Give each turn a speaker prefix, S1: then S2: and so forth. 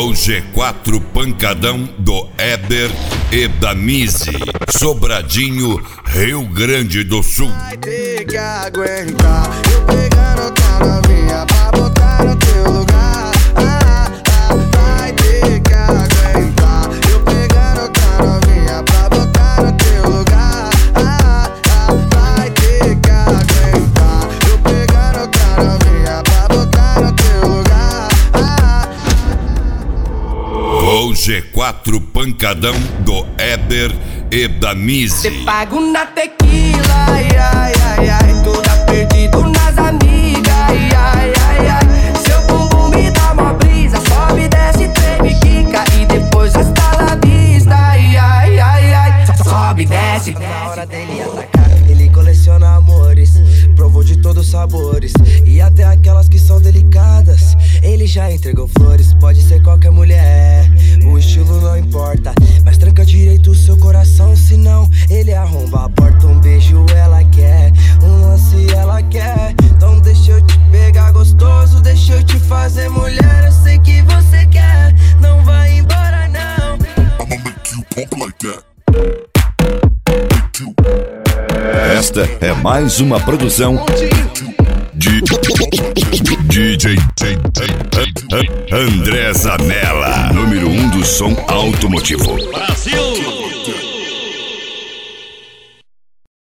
S1: O G4 pancadão do Éber e da Nise, Sobradinho, Rio Grande do Sul.
S2: Vai ter que aguentar eu pegar outra novinha pra botar no teu lugar. Vai ter que aguentar eu pegar outra novinha pra botar no teu lugar. Vai ter que aguentar eu pegar outra novinha pra botar no teu lugar.
S1: O G4 pancadão do Éber e da Nise.
S3: Cê pago na tequila, ai, ai, ai, ai. Toda perdido nas amigas, ai, ai, ai, ai. Seu bumbum me dá uma brisa, sobe, desce, treme, quica e depois hasta la vista, ai, ai, ai, ai. Sobe, desce.
S2: Na hora dele atacar, ele coleciona amores, provou de todos os sabores e até aquelas que são delicadas. Ele já entregou flores, pode ser qualquer mulher, o estilo não importa, mas tranca direito o seu coração, senão ele arromba a porta. Um beijo ela quer, um lance ela quer, então deixa eu te pegar gostoso, deixa eu te fazer mulher. Eu sei que você quer, não vai embora não.
S4: I'ma make you pump like that.
S1: Esta é mais uma produção de DJ André Zanella, número 1 do som automotivo.
S5: Brasil!